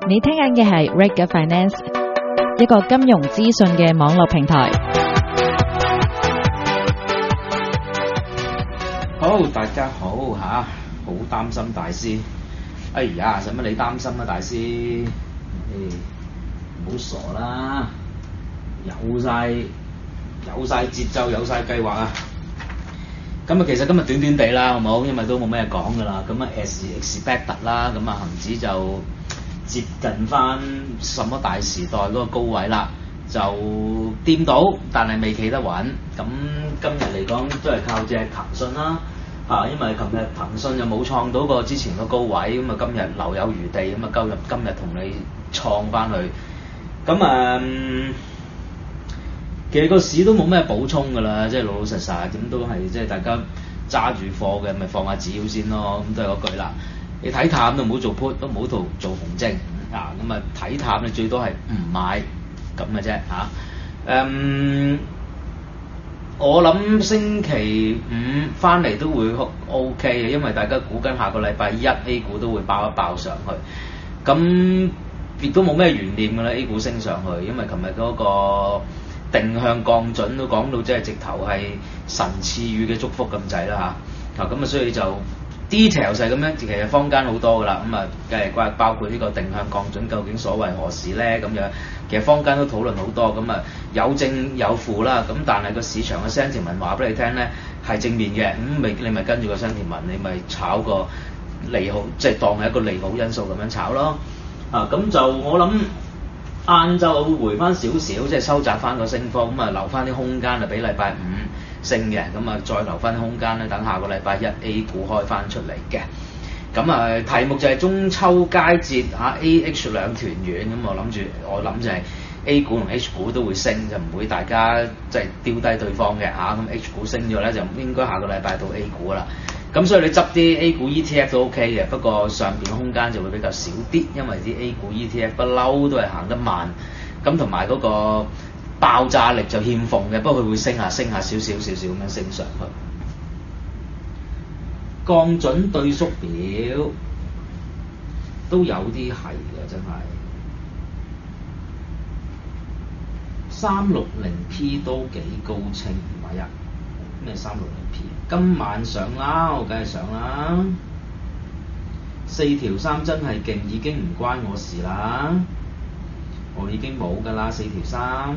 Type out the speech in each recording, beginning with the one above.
你聽緊嘅係 Reg Finance， 一個金融資訊嘅網絡平台。 好，大家好嚇，好擔心大師。哎呀，使乜你擔心啊，大師？唔好傻啦，有晒節奏，有晒計劃啊！咁啊，其實今日短短地啦，好冇？因為都冇咩講噶啦。咁啊 as expected 啦，咁啊恆指就接近翻什麼大時代嗰個高位啦，就掂到，但係未企得穩。咁今日嚟講都係靠隻騰訊啦，因為琴日騰訊就冇創到過之前個高位，咁啊今日留有餘地，咁啊今日同你創翻去。咁其實個市都冇咩補充㗎啦，即係老老實實咁都係即係大家揸住貨嘅，咪放下止腰先咯，咁都係嗰句啦。你睇淡都唔好做 put， 都唔好做紅證啊。咁啊睇淡你最多係唔買咁嘅啫嚇。我諗星期五翻嚟都會 OK 嘅，因為大家估緊下個禮拜一 A 股都會爆一爆上去，咁亦都冇咩懸念㗎啦。A 股升上去，因為琴日嗰個定向降準都講到即係直頭係神賜予嘅祝福咁滯啦嚇。咁啊所以就 detail 就係咁樣，其實坊間好多㗎啦。咁啊誒包括呢個定向降準究竟所謂何事咧咁樣，其實坊間都討論好多。咁啊有正有負啦，咁但係個市場嘅 sentiment 話俾你聽咧係正面嘅，咁你咪跟住個 sentiment 你咪炒個利好，即係當係一個利好因素咁樣炒咯。咁就我諗晏晝會回翻少少，即係收窄翻個升幅，咁啊留翻啲空間啊俾禮拜五升嘅，咁啊再留翻啲空間咧，等下個禮拜一 A 股開翻出嚟嘅。咁啊題目就係中秋佳節AH 兩團圓，咁我諗就係 A 股同 H 股都會升，就唔會大家即係丟低對方嘅嚇。咁 H 股升咗咧，就應該下個禮拜到 A 股啦。咁所以你執啲 A 股 ETF 都 OK 嘅，不過上邊空間就會比較少啲，因為啲 A 股 ETF 不嬲都係行得慢，咁同埋嗰個爆炸力就欠奉嘅，不過佢會升下少少咁樣升上去。降準對縮表都有啲係嘅，真係360P 都幾高清，唔係啊？咩360P？今晚上啦，我梗係上啦。4條3真係勁，已經唔關我事啦。我已經冇㗎啦，4條3。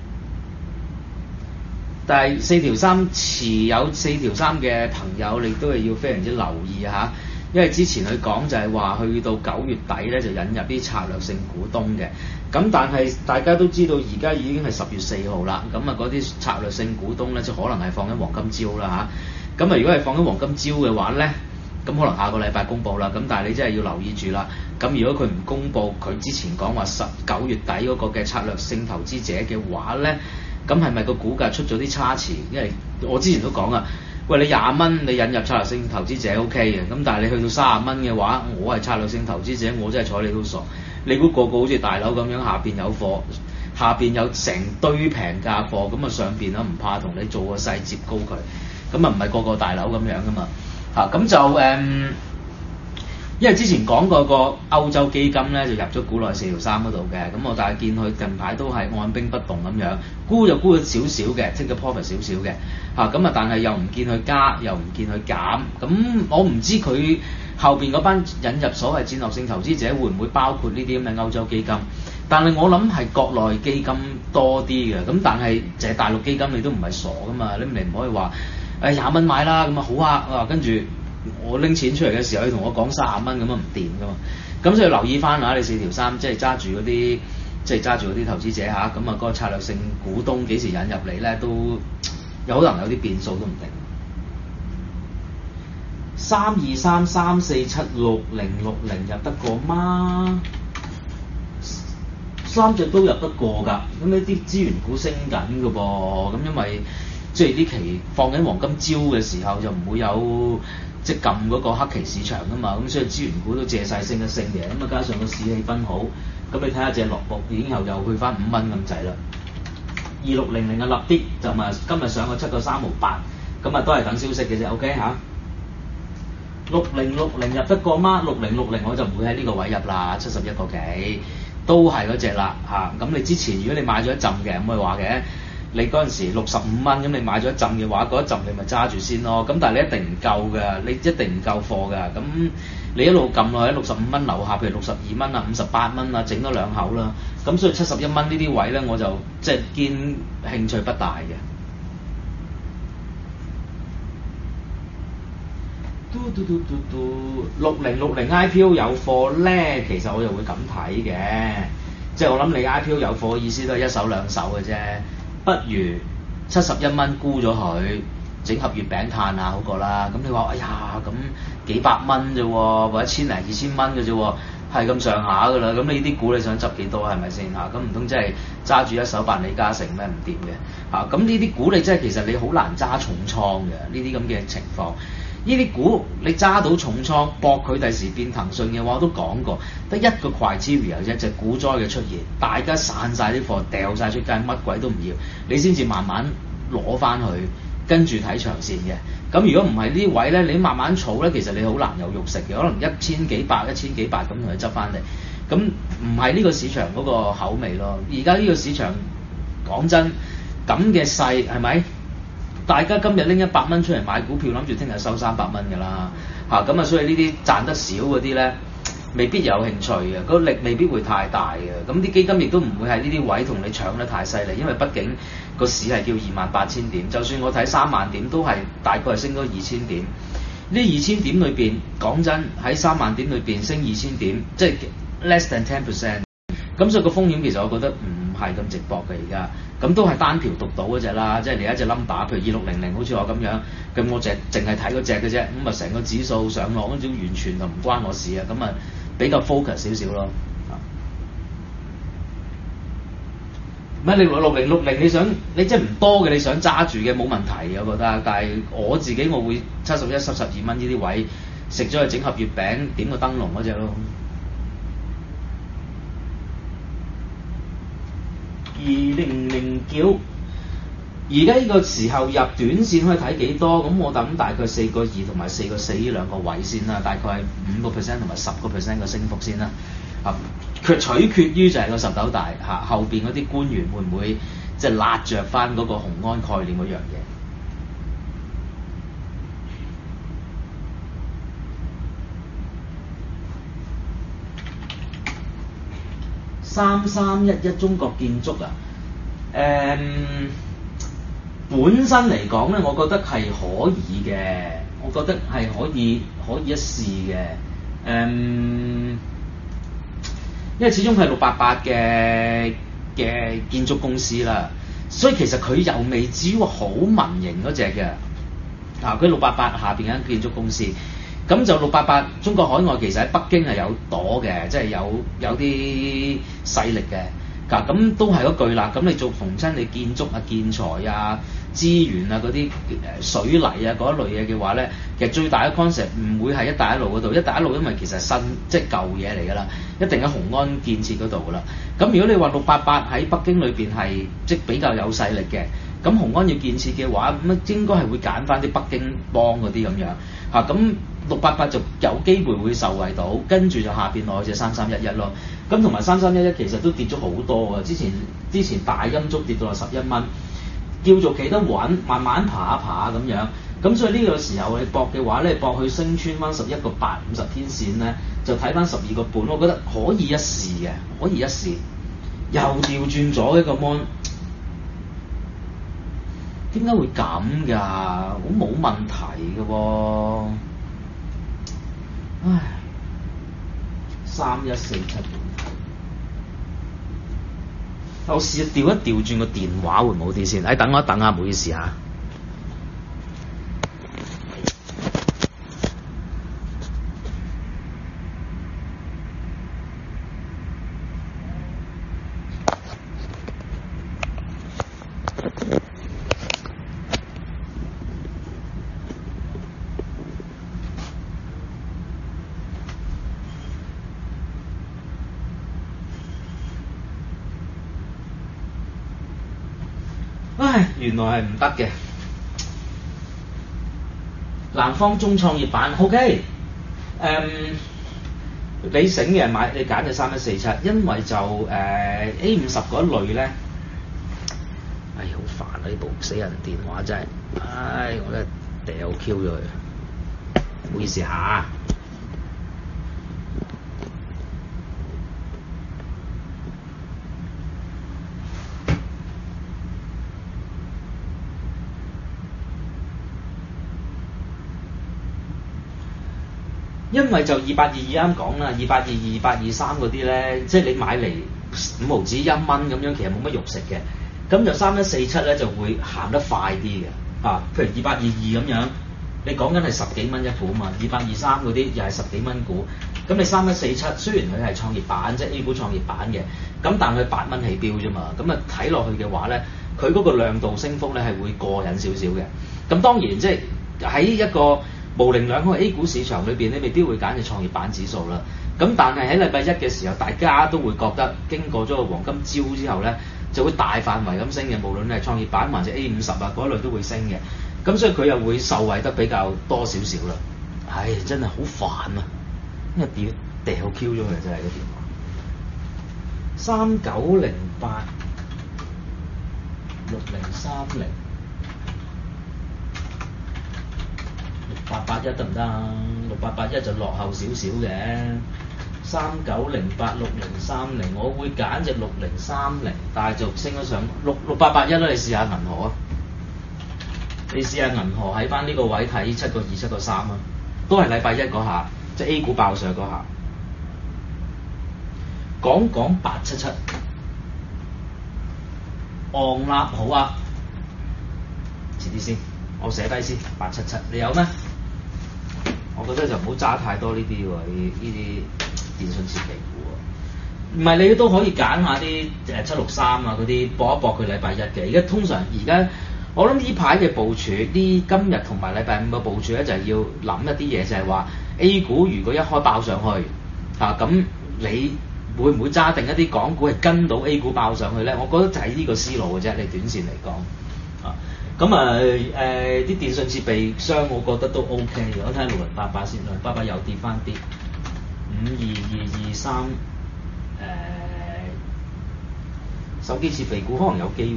但係4條3持有4條3嘅朋友，你都係要非常之留意嚇，因為之前佢講就係話去到9月底咧就引入啲策略性股東嘅。咁但係大家都知道而家已經係10月4號啦，咁啊嗰啲策略性股東咧就可能係放緊黃金週啦嚇。咁啊如果係放緊黃金週嘅話咧，咁可能下個禮拜公佈啦。咁但係你真係要留意住啦。咁如果佢唔公佈佢之前講話9月底嗰個嘅策略性投資者嘅話咧，咁係咪個股價出咗啲差池？因為我之前都講啊，喂，你20蚊你引入策略性投資者 OK 嘅，咁但係你去到30蚊嘅話，我係策略性投資者，我真係睬你都傻。你估個好似大樓咁樣，下邊有貨，下邊有成堆平價貨，咁啊上邊啊唔怕同你做個勢接高佢，咁啊唔係個個大樓咁樣噶嘛。咁就因為之前講過個歐洲基金咧就入咗股內4條3嗰度嘅，咁我大家見佢近排都係按兵不動咁樣，沽就沽咗少少嘅，take 咗 profit 少少嘅，咁啊但係又唔見佢加，又唔見佢減，咁我唔知佢後邊嗰班引入所謂戰略性投資者會唔會包括呢啲咁嘅歐洲基金？但係我諗係國內基金多啲嘅，咁但係就係大陸基金你都唔係傻噶嘛，你唔可以話20蚊買啦，咁啊好啊，跟住我拎錢出嚟嘅時候，你同我講30蚊咁啊唔掂噶嘛，咁所以留意翻下你4條3，即係揸住嗰啲投資者嚇，咁啊嗰個策略性股東幾時引入嚟咧，都有可能有啲變數都唔定。323、347、6060入得過嗎？3隻都入得過㗎，咁呢啲資源股升緊㗎噃，咁因為即係啲期放緊黃金週嘅時候就唔會有即係撳嗰個黑期市場㗎嘛，咁所以資源股都借勢升一升嘅，咁啊加上個市氣氛好，咁你睇下隻樂博已經又去翻5蚊咁滯啦。2600啊立啲就咪今日上個7個3毫8，咁啊都係等消息嘅啫 ，OK 嚇。 6060入得過嗎？6060我就唔會喺呢個位入啦，71個幾都係嗰只啦嚇。咁你之前如果你買咗一浸嘅，咁咪話嘅，你嗰陣時65蚊，咁你買咗一浸嘅話，嗰一浸你咪揸住先咯。咁但係你一定唔夠㗎，你一定唔夠貨㗎。咁你一路撳落喺65蚊樓下，譬如62蚊啊、58蚊啊，整多兩口啦。咁所以71蚊呢啲位咧，我就即係堅興趣不大嘅。6060 IPO 有貨咧，其實我又會咁睇嘅，即係我諗你 IPO 有貨嘅意思都係一手兩手嘅啫，不如71蚊沽咗佢，整盒月餅嘆下好過啦。咁你話哎呀咁幾百蚊啫喎，或者1000零2000蚊嘅啫喎，係咁上下㗎啦。咁你啲股你想執幾多係咪先嚇？咁唔通真係揸住一手扮李嘉誠咩唔掂嘅嚇？咁呢啲股你真係其實你好難揸重倉嘅呢啲咁嘅情況。呢啲股你揸到重倉，搏佢第時變騰訊嘅話，我都講過，得一個 criteria 啫，就係股災嘅出現，大家散晒啲貨，掉晒出街，乜鬼都唔要，你先至慢慢攞翻去，跟住睇長線嘅。咁如果唔係呢位咧，你慢慢儲咧，其實你好難有肉食嘅，可能1000幾百咁同佢執翻嚟，咁唔係呢個市場嗰個口味咯。而家呢個市場講真，咁嘅勢係咪？大家今日拎100蚊出嚟買股票，諗住聽日收300蚊㗎啦嚇，咁啊所以呢啲賺得少嗰啲咧，未必有興趣嘅，個力未必會太大嘅。咁啲基金亦都唔會喺呢啲位同你搶得太犀利，因為畢竟個市係叫28000點，就算我睇3萬點都係大概係升多2000點。呢2000點裏邊，講真喺3萬點裏邊升2000點，即係 less than 10%。咁所以個風險其實我覺得唔係咁直博嘅而家，咁都係單條獨賭嗰隻啦，即係你一隻 number，譬如2600好似我咁樣，咁我淨係睇嗰隻嘅啫，咁啊成個指數上落嗰種完全就唔關我事啊，咁啊比較 focus 少少咯。乜你6060你即係唔多嘅，你想揸住嘅冇問題我覺得，但係我自己我會71、72蚊呢啲位食咗去整盒月餅，點個燈籠嗰隻咯。2009，而家呢個時候入短線可以睇幾多？咁我諗大概4.2同埋4.4呢兩個位先啦，大概係5% 同埋10% 嘅升幅先啦。佢取決於就係個十斗大嚇，後邊嗰啲官員會唔會即係揦着翻嗰個雄安概念嗰樣嘢。3311中國建築啊，本身嚟講咧，我覺得係可以嘅，我覺得係可以一試嘅，因為始終係688嘅建築公司啦，所以其實佢又未至於好民營嗰隻嘅，佢688下邊間建築公司。咁就688中國海外其實喺北京係有朵嘅，即係有啲勢力嘅。咁都係嗰句啦。咁你做逢親你建築啊、建材啊、資源啊嗰啲水泥啊嗰一類嘢嘅話咧，其實最大嘅 concept 唔會係一帶一路嗰度，一帶一路因為其實係新即係舊嘢嚟㗎啦，一定喺雄安建設嗰度㗎啦。咁如果你話688喺北京裏邊係即係比較有勢力嘅，咁雄安要建設嘅話，咁應該係會揀翻啲北京幫嗰啲咁樣嚇。咁688就有機會會受惠到，跟住就下邊落去隻3311咯。咁同埋3311其實都跌咗好多啊！之前大陰燭跌到落11蚊，叫做企得穩，慢慢爬一爬咁樣。咁所以呢個時候你搏嘅話咧，搏去升穿翻11.8 50天線咧，就睇翻12.5，我覺得可以一試嘅，可以一試。又調轉咗一個 mon， 點解會咁㗎？好冇問題嘅喎。唉，3147，我試下調轉個電話會唔會好啲先？等我一等下，唔好意思嚇。原來係唔得嘅。南方中創業板 OK， 你醒嘅買，你揀就3147，因為就A50嗰一類咧，唉好煩啊！呢部死人電話真係，唉我真係掉 Q 咗佢，唔好意思嚇。因為就2822啱講啦，2822、2823嗰啲咧，即係你買嚟5毫子1蚊咁樣，其實冇乜肉食嘅。咁就3147咧就會行得快啲嘅，譬如2822咁樣，你講緊係10幾蚊一股嘛，2823嗰啲又係10幾蚊股。咁你3147雖然佢係創業板，即係 A 股創業板嘅，咁但係佢8蚊起標啫嘛。咁啊睇落去嘅話咧，佢嗰個量度升幅咧係會過癮少少嘅。咁當然即係喺一個模棱兩可 A 股市場裏邊，你未必會揀隻創業板指數啦。咁但係喺禮拜一嘅時候，大家都會覺得經過咗個黃金朝之後咧，就會大範圍咁升嘅。無論你係創業板還是 A50啊嗰類都會升嘅。咁所以佢又會受惠得比較多少少啦。唉，真係好煩啊！因為掉 Q 咗佢真係個電話。39086030。6881得唔得啊？6881就落後少少嘅，39086030，我會揀隻6030，但係就升咗上6881啦。你試下銀河啊，你試下銀河喺翻呢個位睇7.2、7.3啊，都係禮拜一嗰下，即係 A 股爆上嗰下。講877，昂立好啊，遲啲先，我寫低先。877，你有咩？我覺得就唔好揸太多呢啲喎，呢啲電信設備股喎。唔係你都可以揀下啲763啊嗰啲搏一搏佢禮拜一嘅。而家通常我諗呢排嘅部署，今日同埋禮拜五嘅部署咧，就係要諗一啲嘢，就係話 A 股如果一開爆上去咁你會唔會揸定一啲港股係跟到 A 股爆上去咧？我覺得就係呢個思路嘅啫。你短線嚟講咁啲電信設備商，我覺得都 OK 嘅。我睇下6088先，6088又跌翻啲，52223手機設備股可能有機會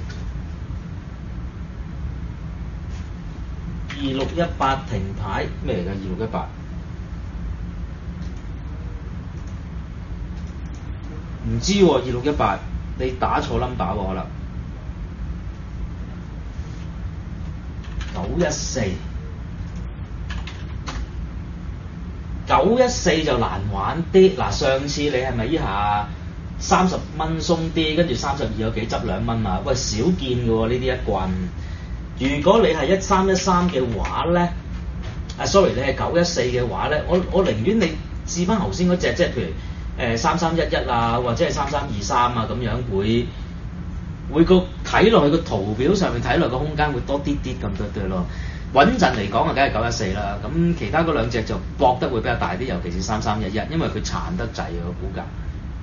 嘅。2618停牌咩嚟㗎？2618唔知喎，2618你打錯 number 喎可能。914就難玩啲。嗱，上次你係咪依下30蚊鬆啲，跟住32有幾執2蚊啊？喂，少見嘅喎呢啲一棍。如果你係1313嘅話咧，sorry 你係914嘅話咧，我寧願你試翻頭先嗰隻，即係譬如3311啊，或者係3323啊咁樣會個睇落去個圖表上面睇落個空間會多啲咁多咯。穩陣嚟講啊，梗係914啦。咁其他嗰兩隻就搏得會比較大啲，尤其是3311，因為佢殘得滯個股價。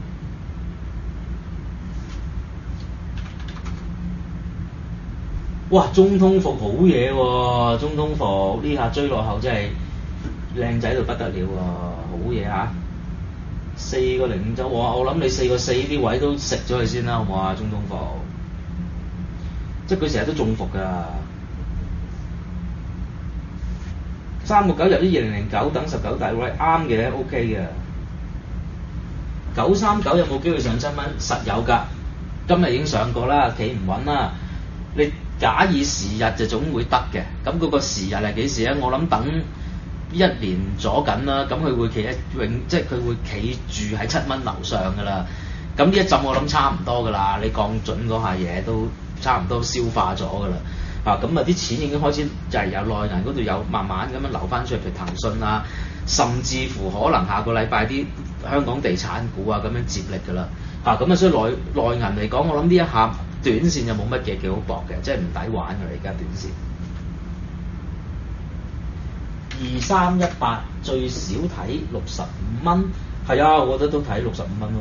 哇！中通服好嘢喎，中通服呢下追落後真係靚仔到不得了喎，好嘢嚇！4.05就我諗你4.4啲位都食咗佢先啦，好唔好啊？中通服，即係佢成日都中伏㗎。3.9入啲2009等19大位啱嘅 ，OK 嘅。939有冇機會上7蚊？實有㗎，今日已經上過啦，企唔穩啦。你假以時日就總會得嘅。咁嗰個時日係幾時咧？我諗等1年咗緊啦，咁佢會企即係佢會企住喺7蚊樓上㗎啦。咁呢一陣我諗差唔多㗎啦，你降準嗰下嘢都差唔多消化咗㗎啦。咁啲錢已經開始就係由內銀嗰度有慢慢咁樣流翻出嚟，譬如騰訊啊，甚至乎可能下個禮拜啲香港地產股啊咁樣接力㗎啦。咁所以內銀嚟講，我諗呢一下短線就冇乜嘢幾好搏嘅，即係唔抵玩㗎啦。而家短線2318最少睇65蚊，係啊，我覺得都睇65蚊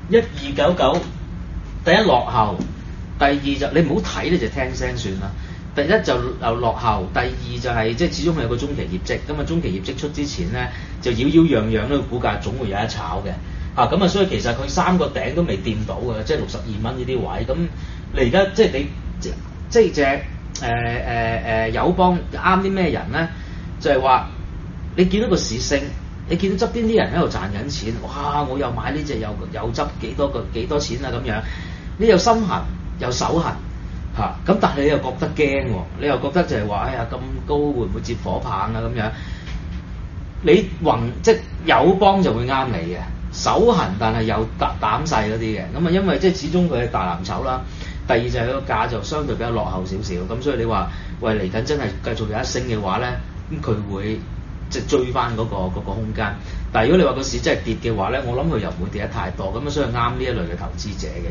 咯。1299。第一落後，第二就你唔好睇你就聽聲算啦。 第一就又落後，第二就係即係始終係有個中期業績，咁啊中期業績出之前咧就擾擾攘攘呢個股價總會有得炒嘅。咁啊，所以其實佢三個頂都未掂到嘅，即係62蚊呢啲位。咁你而家即係你即係隻友邦啱啲咩人咧？就係話你見到個市升，你見到側邊啲人喺度賺緊錢，哇！我又買呢隻又執幾多錢啊咁樣，你又心痕又手痕咁但係你又覺得驚喎，你又覺得就係話哎呀咁高會唔會接火棒啊咁樣？你即係友邦就會啱你嘅。手痕但係又膽細嗰啲嘅，咁啊因為即係始終佢係大藍籌啦。第二就係個價就相對比較落後少少，咁所以你話喂嚟緊真係繼續有一升嘅話咧，咁佢會即係追翻嗰個空間。但係如果你話個市真係跌嘅話咧，我諗佢又唔會跌得太多，咁啊所以啱呢一類嘅投資者嘅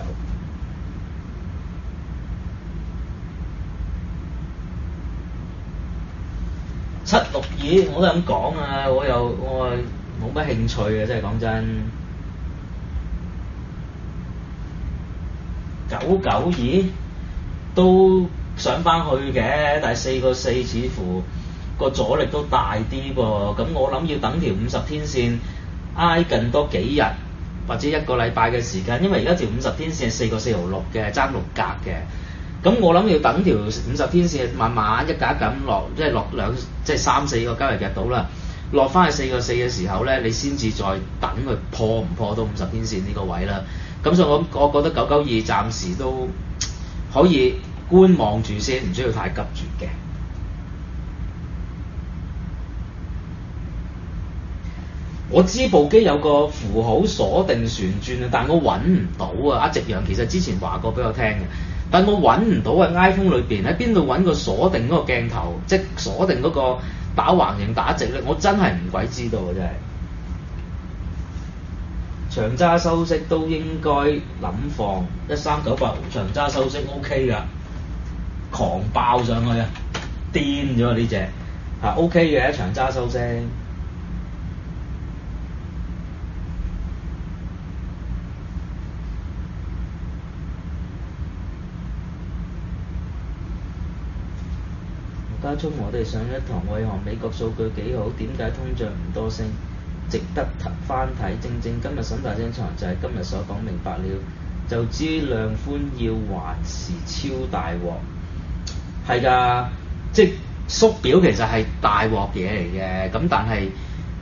1299。762我都咁講啊，我冇乜興趣嘅，真係講真。992都上翻去嘅，但係4個4似乎個阻力都大啲噃。咁我諗要等條50天線挨近多幾日或者一個禮拜嘅時間，因為而家條50天線係4個4毫6嘅，爭6格嘅。咁我諗要等條50天線慢慢一格一咁落，即係落即係3、4個交易日到啦。落翻去4個4嘅時候咧，你先至再等佢破唔破到50天線呢個位啦。咁所以我覺得992暫時都可以觀望住先，唔需要太急住嘅。我知部機有個符號鎖定旋轉啊，但我揾唔到啊。阿夕陽其實之前話過俾我聽嘅，但我揾唔到啊。iPhone 裏邊喺邊度揾個鎖定嗰個鏡頭，即係鎖定嗰個打橫形打直咧，我真係唔鬼知道啊！真係。長揸收息都應該諗放1398長揸收息 OK 㗎，狂爆上去啊，癲咗呢隻OK 嘅長揸收息。加聰，我哋上一堂為何美國數據幾好，點解通脹唔多升？值得翻睇，正今日沈大聲場就係今日所講，明白了就知量寬要還是超大鑊。係㗎，即係縮表其實係大鑊嘢嚟嘅，咁但係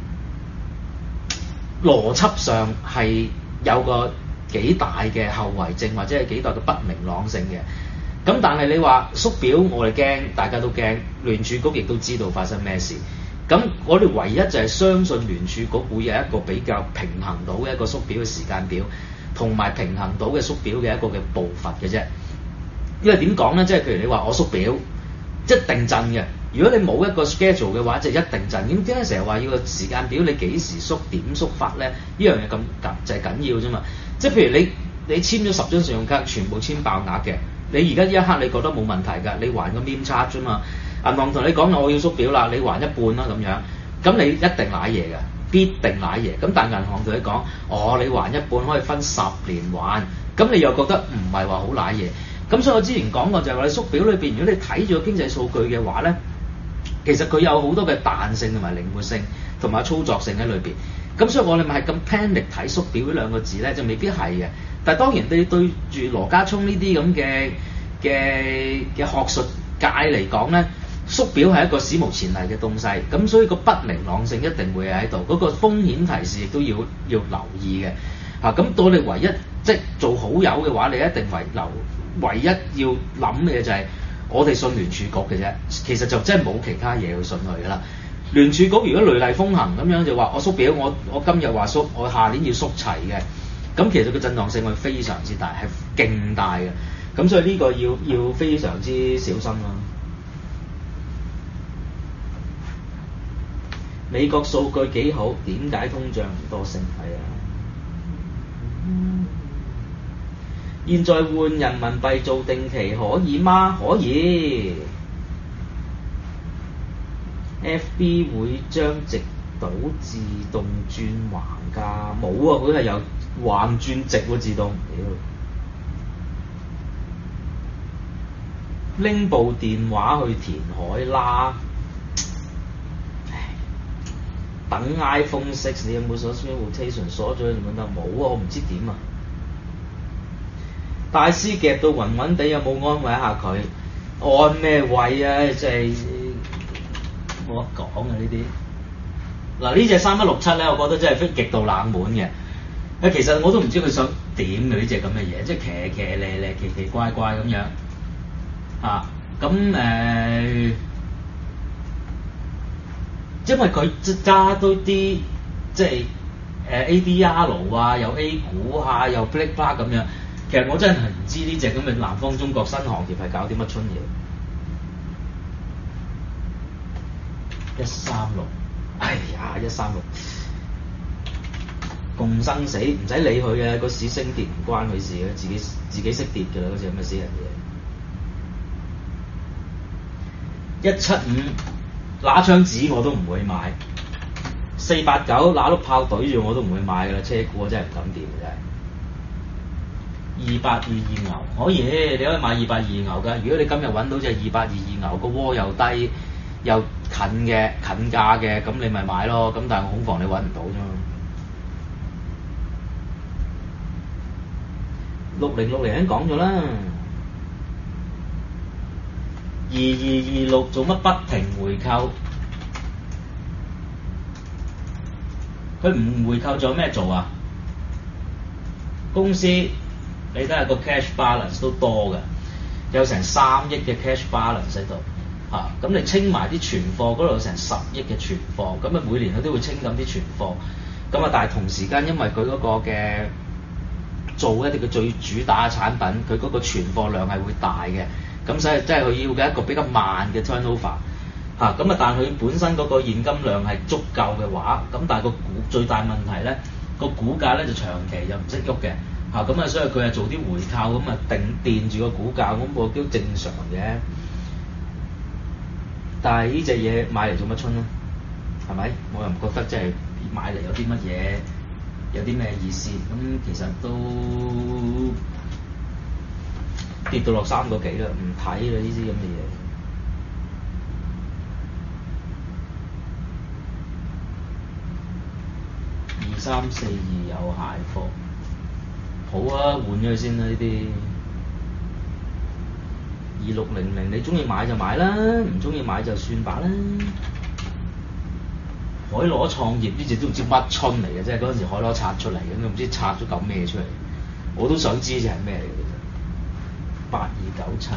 邏輯上係有個幾大嘅後遺症，或者係幾大嘅不明朗性嘅。咁但係你話縮表，我哋驚，大家都驚，聯儲局亦都知道發生咩事。咁我哋唯一就係相信聯儲局會有一個比較平衡到嘅一個縮表嘅時間表，同埋平衡到嘅縮表嘅一個嘅步伐嘅啫。因為點講咧？即係譬如你話我縮表，一定震嘅。如果你冇一個 schedule 嘅話，就一定震。咁點解成日話要個時間表？你幾時縮點縮法咧？呢樣嘢咁就係緊要啫嘛。即係譬如你簽咗10張信用卡，全部簽爆額嘅。你而家呢一刻你覺得冇問題㗎，你還個 min charge 啫嘛。銀行同你講我要縮表啦，你還一半啦咁樣，咁你一定賴嘢㗎，必定賴嘢。咁但係銀行同你講，你還一半可以分10年還，咁你又覺得唔係話好賴嘢。咁所以我之前講過就係話你縮表裏邊，如果你睇住個經濟數據嘅話咧，其實佢有好多嘅彈性同埋靈活性同埋操作性喺裏邊。咁所以我哋咪係咁 panic 睇縮表呢兩個字咧，就未必係嘅。但係當然你對住羅家聰呢啲咁嘅學術界嚟講咧，縮表係一個史無前例嘅東西，咁所以個不明朗性一定會喺度，嗰個風險提示亦都要留意嘅。咁到你唯一即係做好友嘅話，你一定唯一要諗嘅就係我哋信聯儲局嘅啫，其實就真係冇其他嘢去信佢㗎啦。聯儲局如果雷厲風行咁樣就話我縮表，我今日話縮，我下年要縮齊嘅，咁其實個震盪性會非常之大，係勁大嘅。咁所以呢個要非常之小心咯。美國數據幾好，點解通脹唔多升？係啊，現在換人民幣做定期可以嗎？可以。FB 會將直賭自動轉橫價？冇啊，佢係由橫轉直喎，自動。 拎部電話去填海啦。等 iPhone 6，你有冇鎖 Screen Rotation 鎖咗？你覺得冇啊？我唔知點啊。大師夾到暈暈地，有冇安慰一下佢？按咩位啊？真係冇得講啊！呢啲嗱呢隻3167咧，我覺得真係非極度冷門嘅。其實我都唔知佢想點嘅呢隻咁嘅嘢，即係騎騎咧咧、奇奇怪怪咁樣嚇。因為佢揸多啲即係ADR 啊，又 A 股啊，又 Black Black 咁樣。其實我真係唔知呢隻咁嘅南方中國新行業係搞啲乜春嘢。136，哎呀136，共生死唔使理佢嘅，個市升跌唔關佢事嘅，自己識跌㗎啦，嗰隻咁嘅死人嘢。175拿槍指我都唔會買，489拿碌炮對住我都唔會買㗎啦，車股我真係唔敢掂嘅真係。2822牛可以，你可以買222牛㗎。如果你今日揾到隻222牛，個窩又低又近價嘅，咁你咪買咯。咁但係恐防你揾唔到啫嘛。6060已經講咗啦。2226做乜不停回購？佢唔回購仲有咩做啊？公司你睇下個 cash balance 都多㗎，有成3億嘅 cash balance 喺度嚇。咁你清埋啲存貨嗰度有成10億嘅存貨，咁啊每年佢都會清緊啲存貨。咁啊但係同時間因為佢嗰個嘅做一啲嘅最主打嘅產品，佢嗰個存貨量係會大嘅。咁所以即係佢要嘅一個比較慢嘅 turnover 嚇，咁啊但係佢本身嗰個現金量係足夠嘅話，咁但係個最大問題咧，個股價咧就長期就唔識喐嘅嚇，咁啊所以佢係做啲回購，咁啊墊住個股價，咁我都正常嘅。但係呢隻嘢買嚟做乜春咧？係咪？我又唔覺得即係買嚟有啲乜嘢，有啲咩意思？咁其實都跌到落3個幾啦，唔睇啦呢啲咁嘅嘢。2342有蟹貨，好啊，換咗佢先啦呢啲。2600你中意買就買啦，唔中意買就算吧啦。海螺創業呢隻都唔知乜春嚟嘅啫，嗰陣時海螺拆出嚟嘅，都唔知拆咗嚿咩出嚟，我都想知隻係咩嚟嘅。8297，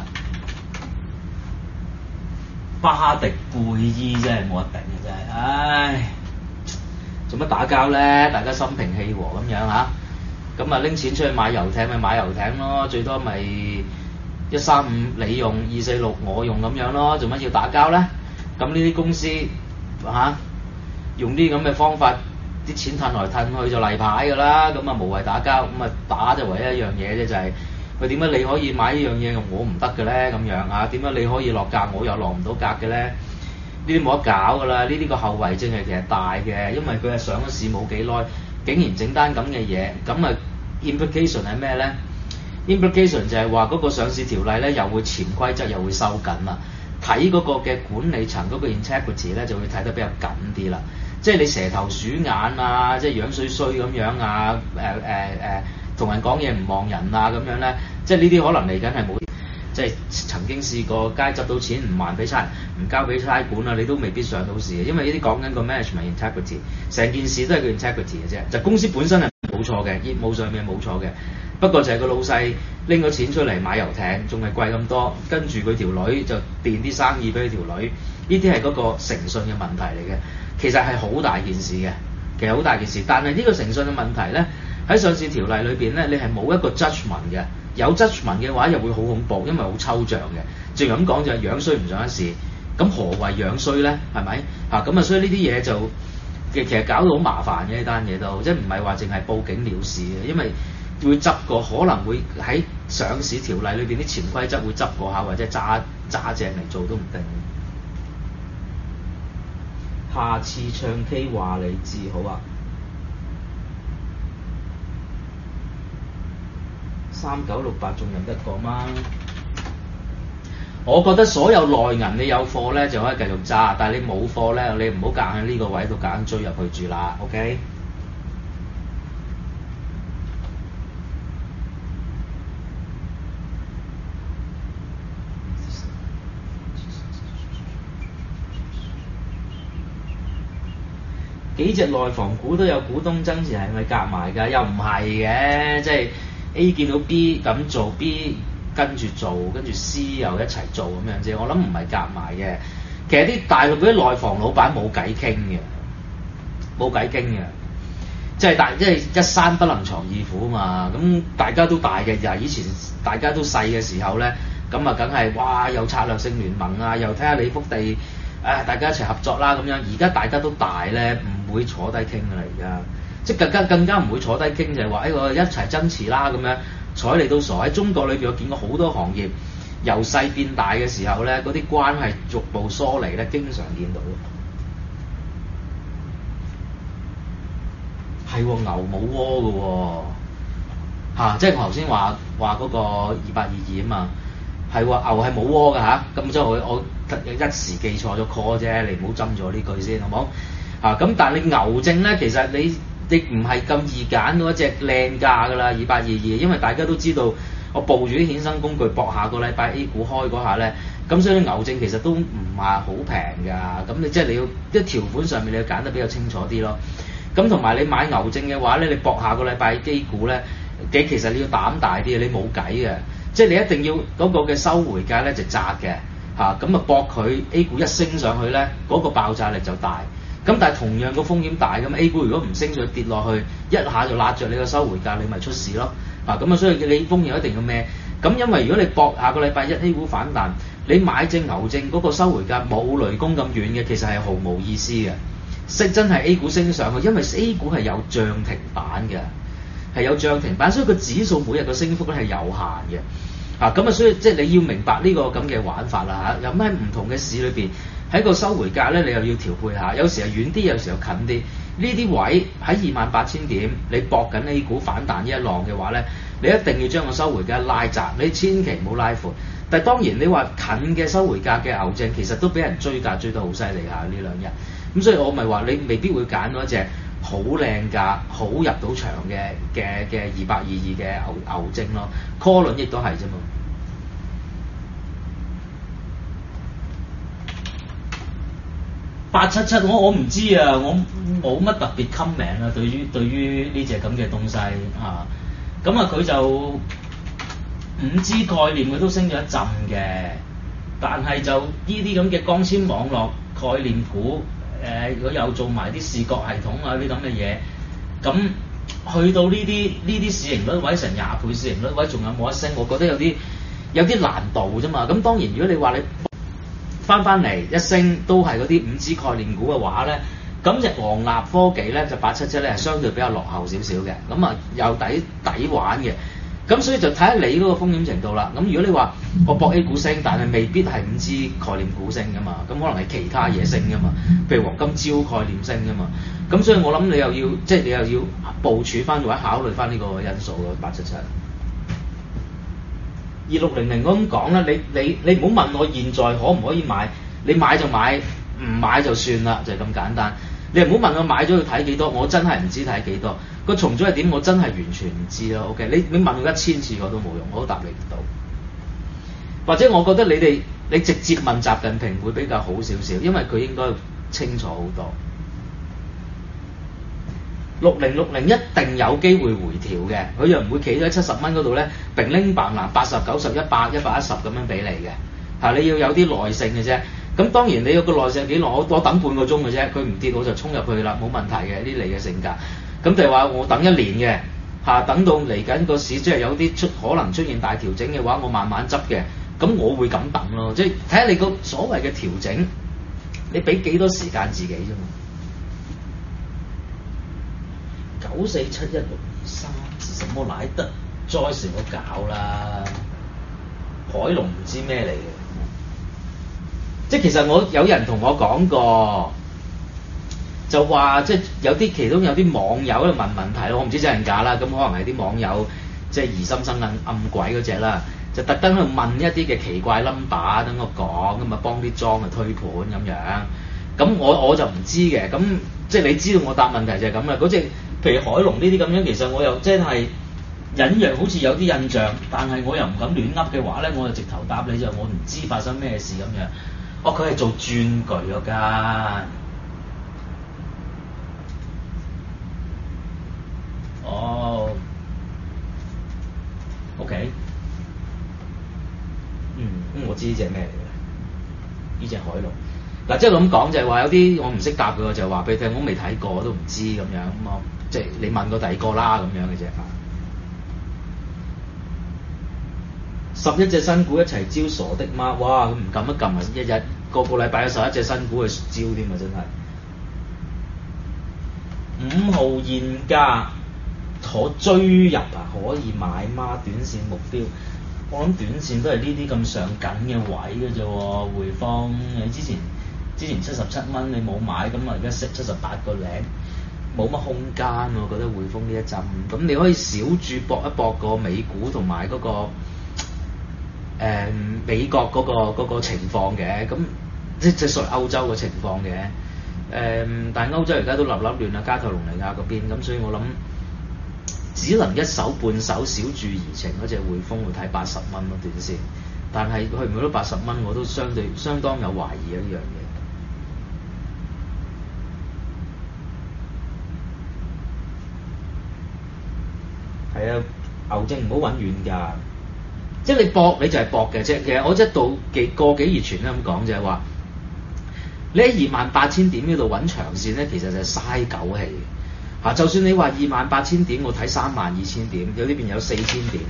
巴迪貝伊真係冇得頂嘅真係，唉，做乜打交咧？大家心平氣和咁樣嚇，咁啊拎錢出去買遊艇咪買遊艇咯，最多咪135你用246我用咁樣咯，做乜要打交咧？咁呢啲公司嚇用啲咁嘅方法，啲錢褪來褪去就例牌㗎啦，咁啊無謂打交，咁啊打就唯一一樣嘢啫，就係佢點解你可以買呢樣嘢我唔得嘅咧？咁樣啊，點解你可以落價我又落唔到價嘅咧？呢啲冇得搞㗎啦，呢啲個後遺症係其實大嘅，因為佢係上咗市冇幾耐，竟然整單咁嘅嘢，咁啊 implication 係咩咧 ？implication 就係話嗰個上市條例咧又會潛規則又會收緊啦，睇嗰個嘅管理層嗰個 integrity 咧就會睇得比較緊啲啦。即係你蛇頭鼠眼啊，即係樣衰衰咁樣啊，同人講嘢唔望人啊咁樣咧，即係呢啲可能嚟緊係冇，即係曾經試過街執到錢唔還俾差，唔交俾差館啊，你都未必上到市嘅，因為呢啲講緊個 management integrity， 成件事都係個 integrity 嘅啫，就公司本身係冇錯嘅，業務上面冇錯嘅，不過就係個老細拎咗錢出嚟買遊艇，仲係貴咁多，跟住佢條女就墊啲生意俾佢條女，呢啲係嗰個誠信嘅問題嚟嘅。其實係好大件事嘅，其實好大件事。但係呢個誠信嘅問題咧，喺上市條例裏邊咧，你係冇一個 judgment 嘅。有 judgment 嘅話，又會好恐怖，因為好抽象嘅。正如咁講就係樣衰唔上一市，咁何謂樣衰咧？係咪嚇咁啊？所以呢啲嘢就其實搞到好麻煩嘅呢單嘢都，即係唔係話淨係報警了事嘅，因為會執過，可能會喺上市條例裏邊啲潛規則會執過下，或者揸正嚟做都唔定。下次唱 K 話你知好啊！3968仲入得過嗎？ 我覺得所有內銀你有貨咧就可以繼續揸，但係你冇貨咧，你唔好夾喺呢個位度夾硬追入去住啦 ，OK？幾隻內房股都有股東增持，係咪夾埋㗎？又唔係嘅，即係 A 見到 B 咁做 ，B 跟住做，跟住 C 又一齊做咁樣啫。我諗唔係夾埋嘅。其實啲大陸嗰啲內房老闆冇偈傾嘅，冇偈傾嘅。即係一山不能藏二虎嘛。咁大家都大嘅，又係以前大家都細嘅時候咧，咁啊梗係哇有策略性聯盟啊，又睇下你幅地。大家一齊合作啦咁樣，而家大家都大咧，唔會坐低傾㗎啦，而家即係更加唔會坐低傾，就係話我一齊增持啦咁樣，睬你都傻。喺中國裏邊，我見過好多行業由細變大嘅時候咧，嗰啲關係逐步疏離咧，經常見到。係喎，牛冇窩㗎喎，即係我頭先話嗰個2822啊嘛。係喎，牛係冇窩㗎嚇，咁即係我一時記錯咗 call 啫，你唔好針咗呢句先，好冇？咁但係你牛證咧，其實你唔係咁易揀到一隻靚價㗎啦，2822，因為大家都知道我報住啲衍生工具搏下個禮拜 A 股開嗰下咧，咁所以牛證其實都唔係好平㗎，咁你即係你要啲條款上面你要揀得比較清楚啲咯。咁同埋你買牛證嘅話咧，你搏下個禮拜 A 股咧，其實你要膽大啲，你冇計嘅。即係你一定要嗰個嘅收回價咧就窄嘅咁啊搏佢 A 股一升上去咧，嗰個爆炸力就大。咁但係同樣個風險大咁 A 股如果唔升上去跌落去，一下就揦着你個收回價，你咪出事咯。咁啊所以你風險一定要孭。咁因為如果你搏下個禮拜一 A 股反彈，你買隻牛證嗰個收回價冇雷公咁遠嘅，其實係毫無意思嘅。真係 A 股升上去，因為 A 股係有漲停板嘅。係有漲停板，所以個指數每日嘅升幅咧係有限嘅，咁所以即係你要明白呢個咁嘅玩法啦有咩唔同嘅市裏邊喺個收回價咧，你又要調配下，有時係遠啲，有時候近啲。呢啲位喺28,000點，你搏緊 A 股反彈呢一浪嘅話咧，你一定要將個收回價拉窄，你千祈唔好拉闊。但係當然你話近嘅收回價嘅牛證，其實都俾人追價追得好犀利呢兩日。咁所以我咪話你未必會揀到一隻好靚價、好入到場嘅2822嘅牛證咯 ，call 輪亦都係啫嘛。877我唔知啊，我冇乜特別 comment 啊，對於呢隻咁嘅東西咁佢就 5G 概念佢都升咗一陣嘅，但係就呢啲咁嘅光纖網絡概念股。如果有做埋啲視覺系統啊啲咁嘅嘢，咁去到呢啲市盈率位成20倍市盈率位，仲有冇得升？我覺得有啲難度啫嘛。咁當然如果你話你翻嚟一升都係嗰啲 5G 概念股嘅話咧，咁隻昂立科技咧就877咧係相對比較落後少少嘅，咁啊有抵玩嘅。咁所以就睇下你嗰個風險程度啦。咁如果你話我搏 A 股升，但係未必係 5G 概念股升噶嘛，咁可能係其他嘢升噶嘛，譬如黃金招概念升噶嘛。咁所以我諗你又要部署翻或者考慮翻呢個因素咯。877 2600咁講啦，你唔好問我現在可唔可以買，你買就買，唔買就算啦，就係咁簡單。你唔好問我買咗要睇幾多，我真係唔知睇幾多。個重組係點，我真係完全唔知咯。OK， 你問我1000次我都冇用，我都答你唔到。或者我覺得你直接問習近平會比較好少少，因為佢應該清楚好多。6060一定有機會回調嘅，佢又唔會企喺70蚊嗰度咧，並拎棒籃80、90、100、110咁樣俾你嘅。你要有啲耐性嘅啫。咁當然你有個耐性幾耐，我等半個鐘嘅啫，佢唔跌我就衝入去啦，冇問題嘅，呢你嘅性格。咁就係話我等1年嘅，等到嚟緊個市即係有啲可能出現大調整嘅話，我慢慢執嘅，咁我會咁等咯，即係睇下你個所謂嘅調整，你俾幾多時間自己啫嘛。947163是什麼來得？再時我搞啦，海龍唔知咩嚟嘅。即係其實有人同我講過，就話即係其中有啲網友喺度問問題咯，我唔知真係假啦，咁可能係啲網友即係疑心生暗鬼嗰隻啦。 就特登去問一啲嘅奇怪 number， 等我講咁啊，幫啲莊去推盤咁樣。咁我就唔知嘅，咁即係你知道我答問題就係咁啦。嗰隻譬如海龍呢啲咁樣，其實我又真係隱約好似有啲印象，但係我又唔敢亂噏嘅話咧，我就直頭答你就我唔知發生咩事咁樣。哦，佢係做轉具嗰間。哦，OK，我知呢隻咩嚟嘅，呢隻海龍。嗱，即係咁講就係話有啲我唔識答嘅，就係話俾你聽，我未睇過，我都唔知咁樣。咁我即係你問過第二個啦咁樣嘅啫。11隻新股一齊招傻的嗎？哇！佢唔撳一撳啊，一日個禮拜有11隻新股去招添啊，真係。5號現價可追入啊，可以買嗎？短線目標，我諗短線都係呢啲咁上緊嘅位嘅啫喎。匯豐你之前77蚊你冇買，咁啊而家食78個零，冇乜空間我覺得匯豐呢一陣。咁你可以小注搏一搏個美股同埋嗰個。美國嗰個情況嘅，咁即係屬於歐洲嘅情況嘅。但係歐洲而家都立亂啊，加泰隆尼亞嗰邊，咁所以我諗只能一手半手小注怡情嗰隻匯豐會睇80蚊咯短線，但係去唔去到80蚊我都相當有懷疑呢樣嘢。係啊，牛證唔好揾遠㗎。即係你搏你就係搏嘅啫。其實我一度個幾月前咧咁講就係話，你喺28,000點呢度揾長線咧，其實就係嘥狗氣嚇。就算你話28,000點，我睇32,000點，有呢邊有4,000點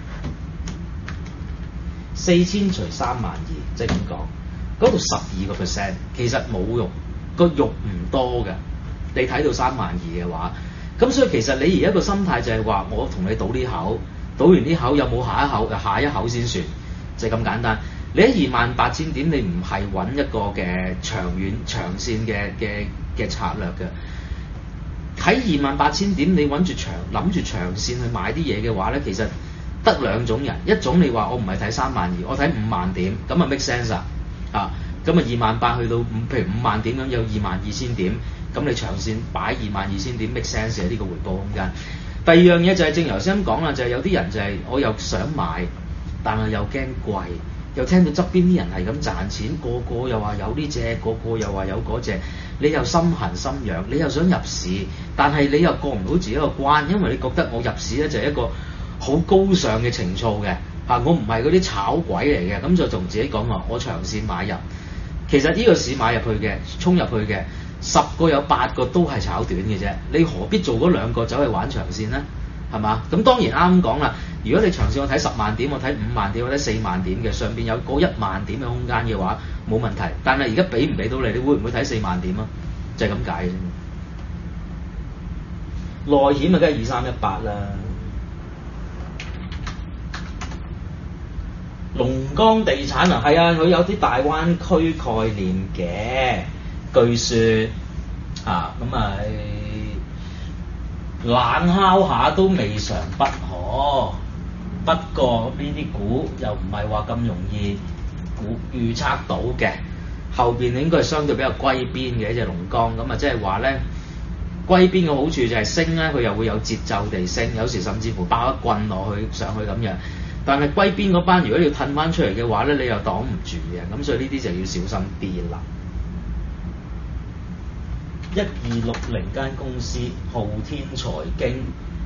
，4,000除32，即係點講？嗰度12%，其實冇用，個肉唔多嘅。你睇到32,000嘅話，咁所以其實你而家個心態就係話，我同你賭呢口。賭完呢口有冇下一口先算，就係咁簡單。你喺28,000點，你唔係揾一個嘅長線嘅策略嘅。喺28,000點，你諗住長線去買啲嘢嘅話咧，其實得兩種人，一種你話我唔係睇32,000，我睇50,000點，咁啊 make sense 啊，咁啊28,000去到譬如50,000點咁有22,000點，咁你長線擺22,000點 make sense 係呢個回報空間。第二樣嘢就係正如頭先咁講啦，就係有啲人就係我又想買，但係又驚貴，又聽到側邊啲人係咁賺錢，個個又話有呢隻，個個又話有嗰隻，你又心痕心癢，你又想入市，但係你又過唔到自己個關，因為你覺得我入市咧就係一個好高尚嘅情操嘅嚇，我唔係嗰啲炒鬼嚟嘅，咁就同自己講話我長線買入。其實呢個市買入去嘅，衝入去嘅。10個有8個都係炒短嘅啫，你何必做嗰2個走去玩長線呢？係嘛？咁當然啱講啦。如果你長線我睇10萬點，我睇5萬點，我睇4萬點嘅，上邊有嗰1萬點嘅空間嘅話，冇問題。但係而家俾唔俾到你？你會唔會睇4萬點啊？就係咁解嘅啫。內險啊，梗係2318啦。龍江地產啊，係啊，佢有啲大灣區概念嘅。據說咁冷敲下都未嘗不可，不過呢啲股又唔係話咁容易預測到嘅。後邊應該係相對比較歸邊嘅一隻龍江，咁啊即係話咧歸邊嘅好處就係升咧，佢又會有節奏地升，有時甚至乎爆一棍落去上去咁樣。但係歸邊嗰班如果你要褪翻出嚟嘅話咧，你又擋唔住嘅，咁所以呢啲就要小心啲啦。1260間公司，浩天財經，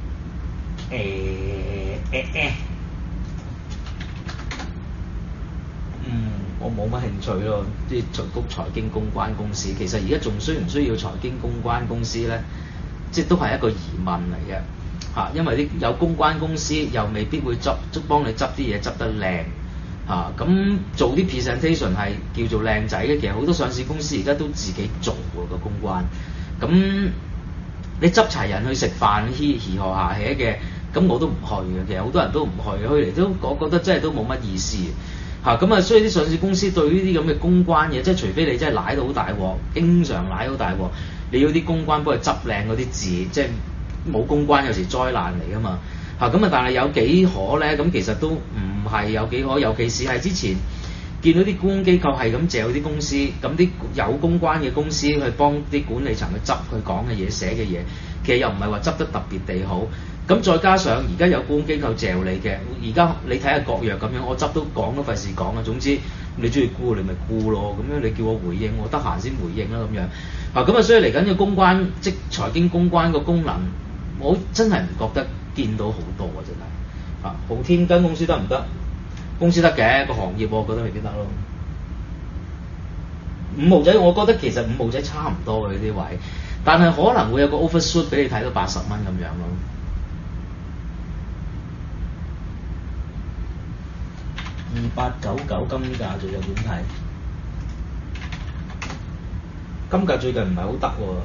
我冇乜興趣咯。啲財經公關公司，其實而家仲需唔需要財經公關公司咧？即係都係一個疑問嚟嘅嚇，因為啲有公關公司又未必會幫你執啲嘢執得靚嚇，咁做啲 presentation 係叫做靚仔嘅。其實好多上市公司而家都自己做喎個公關，咁你執齊人去食飯，嘻嘻呵下嘅，咁我都唔去嘅。其實好多人都唔去嚟都，我覺得真係都冇乜意思嚇。咁啊，所以啲上市公司對呢啲咁嘅公關嘢，即係除非你真係賴到好大鑊，經常賴到大鑊，你要啲公關幫佢執靚嗰啲字，即係冇公關有時災難嚟㗎嘛咁但係有幾可咧？咁其實都唔係有幾可，尤其是係之前見到啲公關機構係咁借啲公司，咁啲有公關嘅公司去幫啲管理層去執佢講嘅嘢、寫嘅嘢，其實又唔係話執得特別地好。咁再加上而家有公關機構借你嘅，而家你睇下國藥咁樣，我執都講都費事講啊。總之你中意沽你咪沽咯，咁樣你叫我回應，我得閒先回應啦咁樣。咁所以嚟緊嘅公關即財經公關個功能，我真係唔覺得見到好多啊！真係豪天間公司得唔得？公司得嘅，個行業我覺得未必得咯。五號仔我覺得其實五號仔差唔多嘅呢啲位，但係可能會有個 overshoot 俾你睇到80蚊咁樣咯。2899金價最近點睇？金價最近唔係好得喎，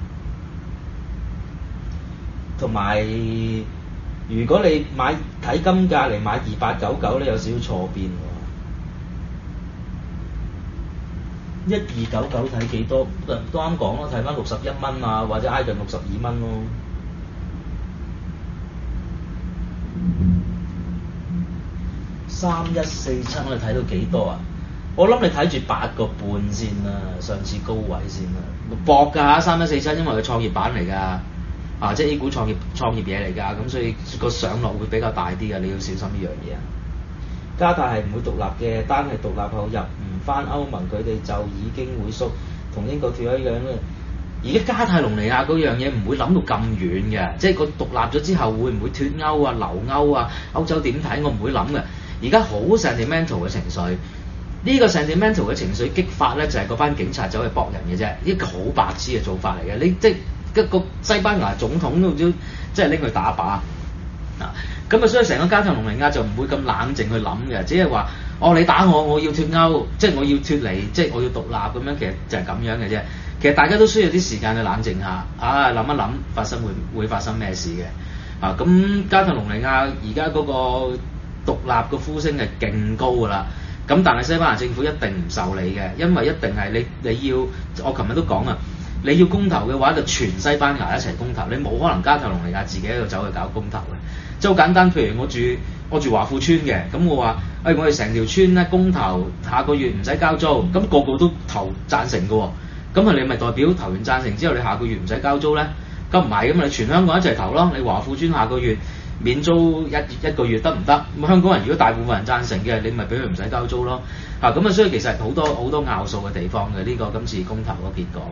同埋如果你睇金價嚟買2899咧，有少少錯邊喎。1299睇幾多？都啱講咯，睇翻61蚊啊，或者挨近62蚊咯。3147我哋睇到幾多啊？我諗你睇住8個半先啦，上次高位先啦。搏㗎3147，因為佢創業板嚟㗎，即係 A 股創業嘢嚟㗎，咁所以個上落會比較大啲㗎，你要小心呢樣嘢啊。加泰係唔會獨立嘅，單係獨立後入唔翻歐盟，佢哋就已經會縮，同英國脫歐一樣嘅。而家加泰隆尼亞嗰樣嘢唔會諗到咁遠嘅，即係個獨立咗之後會唔會脫歐啊、留歐啊、歐洲點睇，我唔會諗嘅。而家好 sentimental 嘅情緒，呢個 sentimental 嘅情緒激發咧，就係嗰班警察走去搏人嘅啫，呢個好白痴嘅做法嚟嘅。你即係一個西班牙總統都即係拎佢打靶咁啊，所以成個加泰隆尼亞就唔會咁冷靜去諗嘅，只係話你打我，我要脫歐，即係我要脫離，即係我要獨立咁樣，其實就係咁樣嘅啫。其實大家都需要啲時間去冷靜下，諗一諗會發生咩事嘅。咁加泰隆尼亞而家嗰個獨立嘅呼聲係勁高㗎啦。咁但係西班牙政府一定唔受理嘅，因為一定係你要，我琴日都講啊，你要公投嘅話就全西班牙一齊公投，你冇可能加泰隆尼亞自己喺度走去搞公投嘅。即係好簡單，譬如我住華富村嘅，咁我話我哋成條村咧公投下個月唔使交租，咁個個都投贊成嘅喎，咁你咪代表投完贊成之後你下個月唔使交租咧？咁唔係，咁你全香港一齊投咯，你華富村下個月免租一個月得唔得？咁香港人如果大部分人贊成嘅，你咪俾佢唔使交租咯。咁所以其實好多拗數嘅地方嘅呢個今次公投個結果。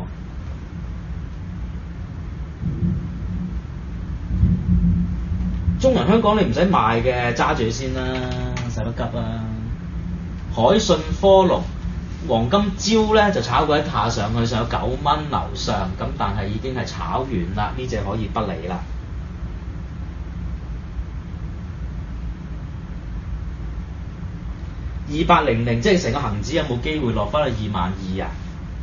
中銀香港你唔使賣嘅，揸住先啦，使乜急啊？海信科龍黃金招咧就炒過一下上去，上有9蚊樓上，咁但係已經係炒完啦，呢隻可以不理啦。2800即係成個恆指有冇機會落翻去22000啊？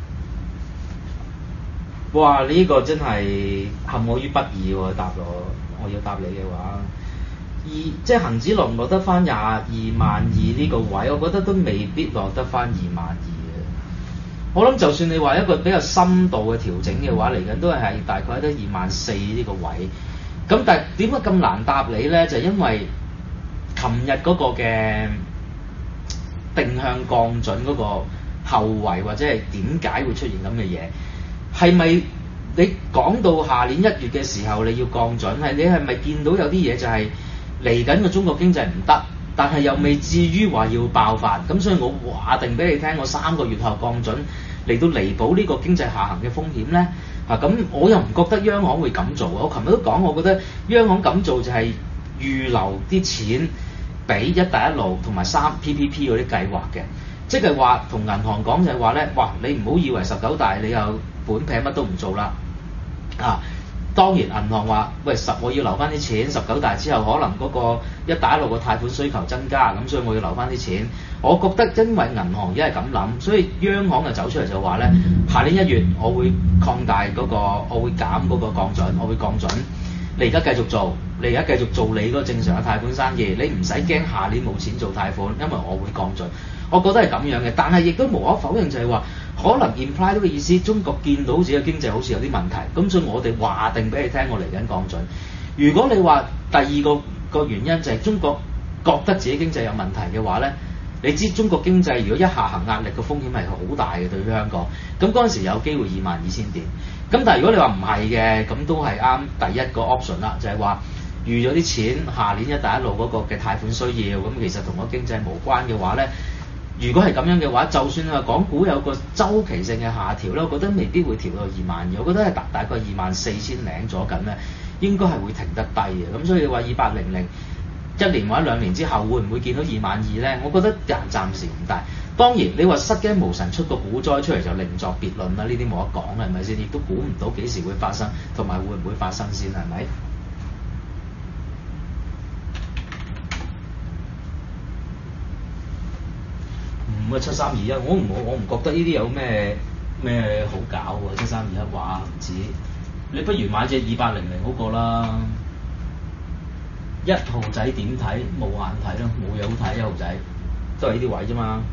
哇！呢個真係陷我於不義喎，答我要答你嘅話，即係恆指落唔落得翻222000呢個位，我覺得都未必落得翻22000嘅。我諗就算你話一個比較深度嘅調整嘅話，嚟緊都係大概得24000呢個位。咁但係點解咁難答你咧？就係因為琴日嗰個嘅定向降準嗰個後圍，或者係點解會出現咁嘅嘢？係咪你講到下年1月嘅時候你要降準？你係咪見到有啲嘢就係嚟緊個中國經濟唔得，但係又未至於話要爆發？咁所以我話定俾你聽，我3個月後降準嚟到彌補呢個經濟下行嘅風險咧。咁我又唔覺得央行會咁做。我琴日都講，我覺得央行咁做就係預留啲錢俾一帶一路同埋3PPP 嗰啲計劃嘅，即係話同銀行講就係話咧，哇！你唔好以為19大你又本平乜都唔做啦。當然銀行話，喂，我要留翻啲錢，19大之後可能嗰個一帶一路個貸款需求增加，咁所以我要留翻啲錢。我覺得因為銀行而家係咁諗，所以央行就走出嚟就話咧，下年1月我會擴大我會減嗰個降準，我會降準。你而家繼續做，你而家繼續做你嗰個正常嘅貸款生意，你唔使驚下年冇錢做貸款，因為我會降準。我覺得係咁樣嘅，但係亦都無可否認就係話，可能 imply 到嘅意思，中國見到自己嘅經濟好似有啲問題，咁所以我哋話定俾你聽，我嚟緊降準。如果你話第二個個原因就係中國覺得自己經濟有問題嘅話咧，你知中國經濟如果一下行壓力嘅風險係好大嘅對於香港。咁嗰陣時有機會22,000點。咁但係如果你話唔係嘅，咁都係啱第一個 option 啦，就係話預咗啲錢下年一帶一路嗰個嘅貸款需要，咁其實同個經濟無關嘅話咧。如果係咁樣嘅話，就算話港股有個周期性嘅下調咧，我覺得未必會調到22,000，我覺得係大概24,000零左緊咧，應該係會停得低嘅。咁所以話2800一年或者2年之後會唔會見到22,000咧？我覺得暫時唔大。當然你話失驚無神出個股災出嚟就另作別論啦，呢啲冇得講啦，係咪先？亦都估唔到幾時會發生，同埋會唔會發生先，係咪？7321，我唔覺得呢啲有咩好搞喎，7321話唔止，你不如買隻2800嗰個啦。1號仔點睇？無限睇咯，冇嘢好睇，1號仔都係呢啲位啫嘛。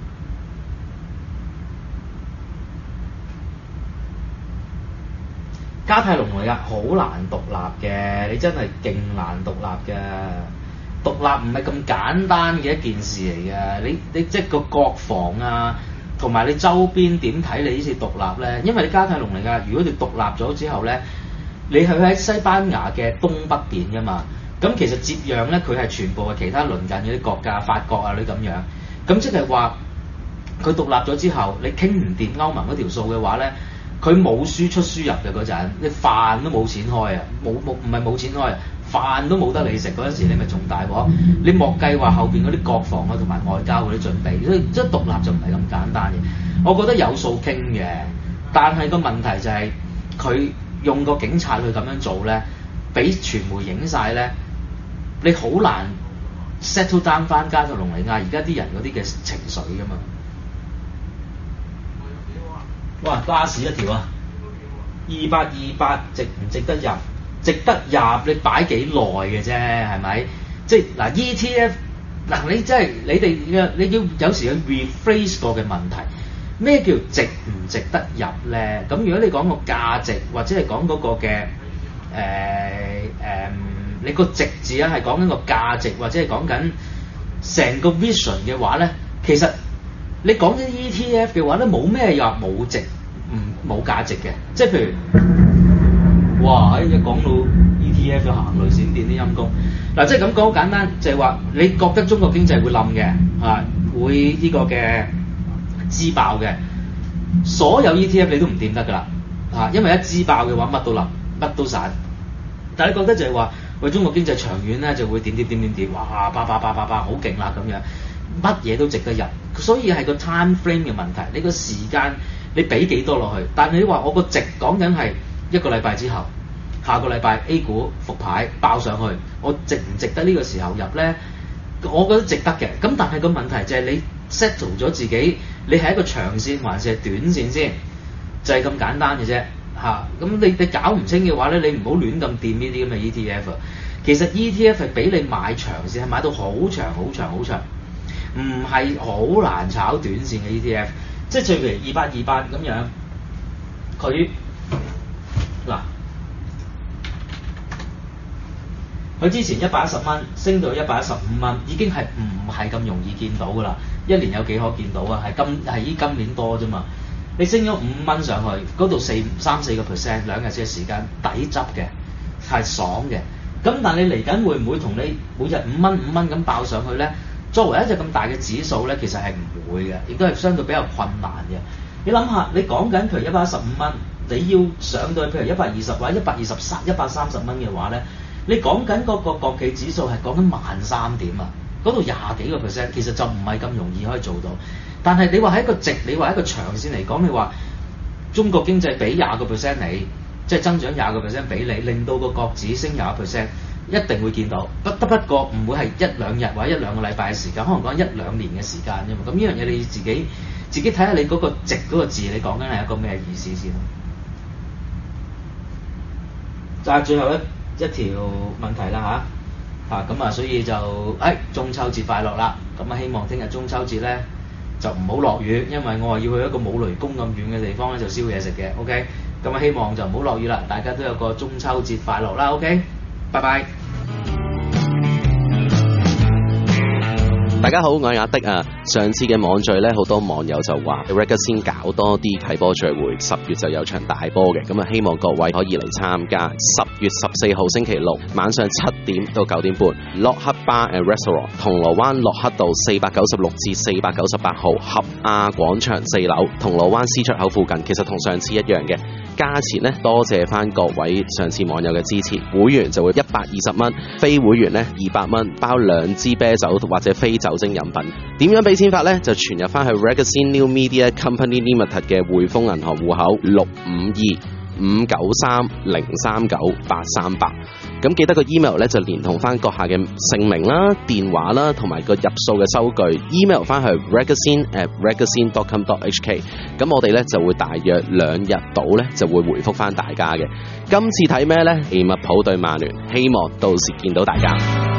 加泰隆嚟㗎，好難獨立嘅，你真係勁難獨立嘅。獨立唔係咁簡單嘅一件事嚟嘅，你即係個國防啊，同埋你周邊點睇你呢次獨立咧？因為你加泰隆嚟㗎，如果你獨立咗之後咧，你係喺西班牙嘅東北邊㗎嘛，咁其實接壤咧佢係全部係其他鄰近嗰啲國家，法國啊啲咁樣，咁即係話佢獨立咗之後，你傾唔掂歐盟嗰條數嘅話咧，佢冇輸出輸入嘅嗰陣，你飯都冇錢開啊，唔係冇錢開啊。飯都冇得你食嗰陣時，你咪仲大鑊。你莫計話後邊嗰啲國防啊同埋外交嗰啲準備，所以即係獨立就唔係咁簡單嘅。我覺得有數傾嘅，但係個問題就係佢用個警察去咁樣做咧，俾傳媒影晒咧，你好難 settle down 翻加泰隆尼亞而家啲人嗰啲嘅情緒㗎嘛。哇！巴士一條啊，2828值唔值得入？值得入，你擺幾耐嘅啫，係咪？即係嗱 ETF 嗱，你真係你要有時去 rephrase 過嘅問題，咩叫值唔值得入咧？咁如果你講個價值或者係講嗰個嘅你個值字啊係講緊個價值或者係講緊成個 vision 嘅話咧，其實你講緊 ETF 嘅話咧，冇咩又冇值冇價值嘅，即係譬如。哇！一講到 ETF 就行雷閃電啲陰公，嗱即係咁講好簡單，就係話你覺得中國經濟會冧嘅，會呢個嘅支爆嘅，所有 ETF 你都唔掂得㗎啦，因為一支爆嘅話乜都冧，乜都散。但係你覺得就係話，喂中國經濟長遠咧就會點，哇叭好勁啦咁樣，乜嘢都值得入，所以係個 time frame 嘅問題，你個時間你俾幾多落去，但係你話我個值講緊係。1個禮拜之後，下個禮拜 A 股復牌爆上去，我值唔值得呢個時候入咧？我覺得值得嘅。咁但係個問題就係你 settle 咗自己，你係一個長線還是係短線先，就係咁簡單嘅啫。咁你搞唔清嘅話咧，你唔好亂咁掂呢啲咁嘅 ETF。其實 ETF 係俾你買長線，係買到好長，唔係好難炒短線嘅 ETF。即係譬如2828咁樣，佢。嗱，佢之前110蚊升到115蚊，已經係唔係咁容易見到㗎啦？一年有幾可見到啊？係今年多啫嘛。你升咗5蚊上去，嗰度3-4%，2日嘅時間抵執嘅，係爽嘅。咁但係你嚟緊會唔會同你每日5蚊咁爆上去咧？作為一隻咁大嘅指數咧，其實係唔會嘅，亦都係相對比較困難嘅。你諗下，你講緊譬如115蚊。你要上到去譬如120或者130蚊嘅話咧，你講緊嗰個國企指數係講緊13,000點啊，嗰度20幾個%，其實就唔係咁容易可以做到。但係你話喺一個值，你話一個長線嚟講，你話中國經濟俾20%你，即係增長20%俾你，令到個國指升20%，一定會見到。不過唔會係1-2日或者1-2個禮拜嘅時間，可能講1-2年嘅時間啫嘛。咁呢樣嘢你自己睇下你嗰個值嗰個字，你講緊係一個咩意思先？就係最後一條問題啦咁所以就中秋節快樂啦！咁希望聽日中秋節咧就唔好落雨，因為我係要去一個冇雷公咁遠嘅地方咧就燒嘢食嘅。OK，咁希望就唔好落雨啦，大家都有個中秋節快樂啦。OK，拜拜。 大家好，我係阿的啊。上次嘅網聚呢，好多網友就話 Reggae 先搞多啲睇波聚會，10月就有場大波嘅，咁啊希望各位可以嚟參加。10月14號星期六晚上7點到9點半，洛克 Bar and Restaurant 銅鑼灣洛克道496至498號合亞廣場4樓，銅鑼灣 C 出口附近，其實同上次一樣嘅。價錢呢，多謝翻各位上次網友嘅支持，會員就會120蚊，非會員呢200蚊，包2支啤酒或者非酒精飲品。點樣俾錢法呢？就存入翻去 Reggae New Media Company Limited 嘅匯豐銀行戶口652-593-039-838。咁記得個 email 咧就連同翻閣下嘅姓名啦、電話啦，同埋個入數嘅收據 email 翻去 reggae@reggae.com.hk。咁我哋咧就會大約2日到咧就會回覆翻大家嘅。今次睇咩呢？利物浦對曼聯，希望到時見到大家。